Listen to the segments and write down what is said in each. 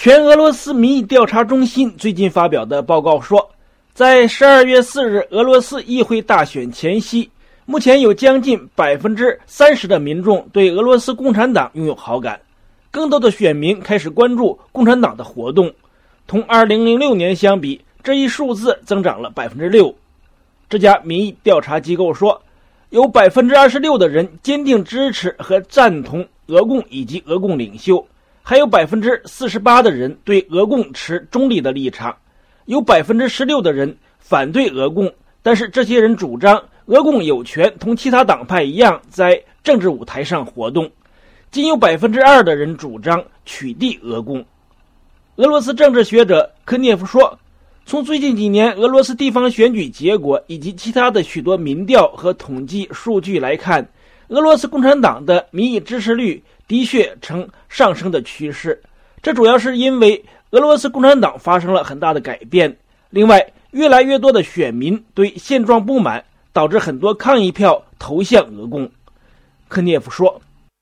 全俄罗斯民意调查中心最近发表的报告说，在12月4日俄罗斯议会大选前夕，目前有将近30%的民众对俄罗斯共产党拥有好感，更多的选民开始关注共产党的活动。同2006年相比，这一数字增长了6%。这家民意调查机构说，有26%的人坚定支持和赞同俄共以及俄共领袖，还有48%的人对俄共持中立的立场，有16%的人反对俄共，但是这些人主张俄共有权同其他党派一样在政治舞台上活动，仅有2%的人主张取缔俄共。俄罗斯政治学者科涅夫说，从最近几年俄罗斯地方选举结果以及其他的许多民调和统计数据来看，俄罗斯共产党的民意支持率的确呈上升的趋势，这主要是因为俄罗斯共产党发生了很大的改变。另外，越来越多的选民对现状不满，导致很多抗议票投向俄共。科涅夫说，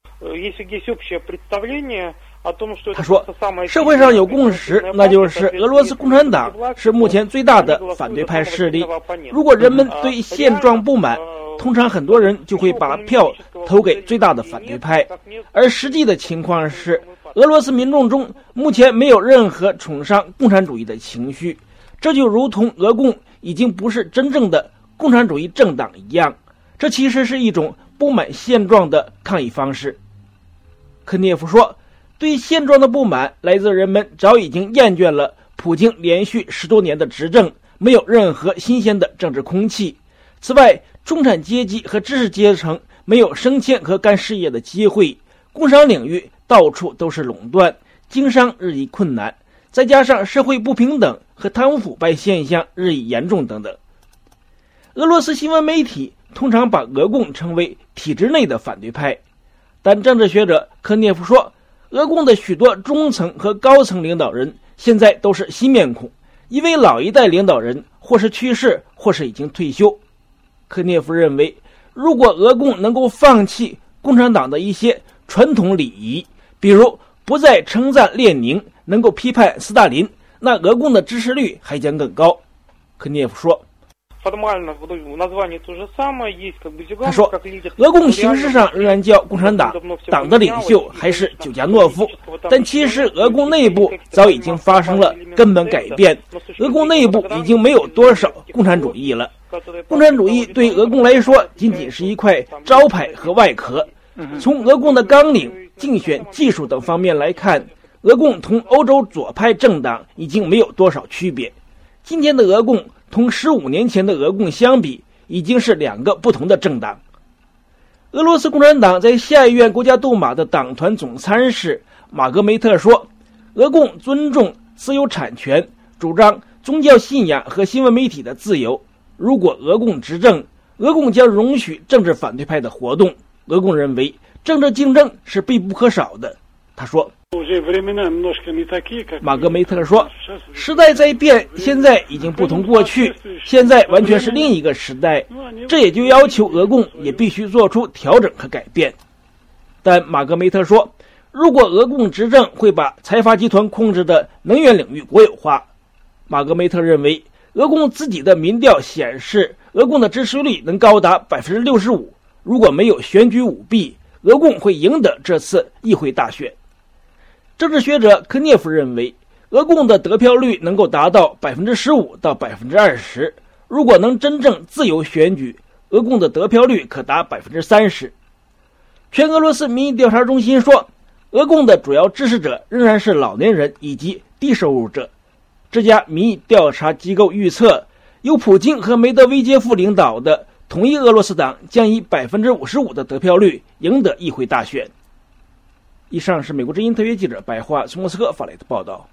他说，社会上有共识，那就是俄罗斯共产党是目前最大的反对派势力。如果人们对现状不满，通常很多人就会把票投给最大的反对派。而实际的情况是，俄罗斯民众中目前没有任何崇尚共产主义的情绪，这就如同俄共已经不是真正的共产主义政党一样，这其实是一种不满现状的抗议方式。科涅夫说，对现状的不满来自人们早已经厌倦了普京连续10多年的执政，没有任何新鲜的政治空气。此外，中产阶级和知识阶层没有升迁和干事业的机会，工商领域到处都是垄断，经商日益困难，再加上社会不平等和贪污腐败现象日益严重等等。俄罗斯新闻媒体通常把俄共称为体制内的反对派，但政治学者科涅夫说，俄共的许多中层和高层领导人现在都是新面孔，因为老一代领导人或是去世，或是已经退休。科涅夫认为，如果俄共能够放弃共产党的一些传统礼仪，比如不再称赞列宁，能够批判斯大林，那俄共的支持率还将更高。科涅夫说，他说，俄共形式上仍然叫共产党，党的领袖还是久加诺夫，但其实俄共内部早已经发生了根本改变，俄共内部已经没有多少共产主义了。共产主义对俄共来说仅仅是一块招牌和外壳。从俄共的纲领、竞选技术等方面来看，俄共同欧洲左派政党已经没有多少区别。今天的俄共同15年前的俄共相比，已经是2个不同的政党。俄罗斯共产党在下议院国家杜马的党团总参事马格梅特说，俄共尊重私有产权，主张宗教信仰和新闻媒体的自由。如果俄共执政，俄共将容许政治反对派的活动。俄共认为政治竞争是必不可少的。他说，马格梅特说，时代在变，现在已经不同过去，现在完全是另一个时代，这也就要求俄共也必须做出调整和改变。但马格梅特说，如果俄共执政，会把财阀集团控制的能源领域国有化。马格梅特认为，俄共自己的民调显示，俄共的支持率能高达65%，如果没有选举舞弊，俄共会赢得这次议会大选。政治学者科涅夫认为，俄共的得票率能够达到15%到20%，如果能真正自由选举，俄共的得票率可达30%。全俄罗斯民意调查中心说，俄共的主要支持者仍然是老年人以及低收入者。这家民意调查机构预测，由普京和梅德韦杰夫领导的统一俄罗斯党将以55%的得票率赢得议会大选。以上是美国之音特约记者白桦从莫斯科发来的报道。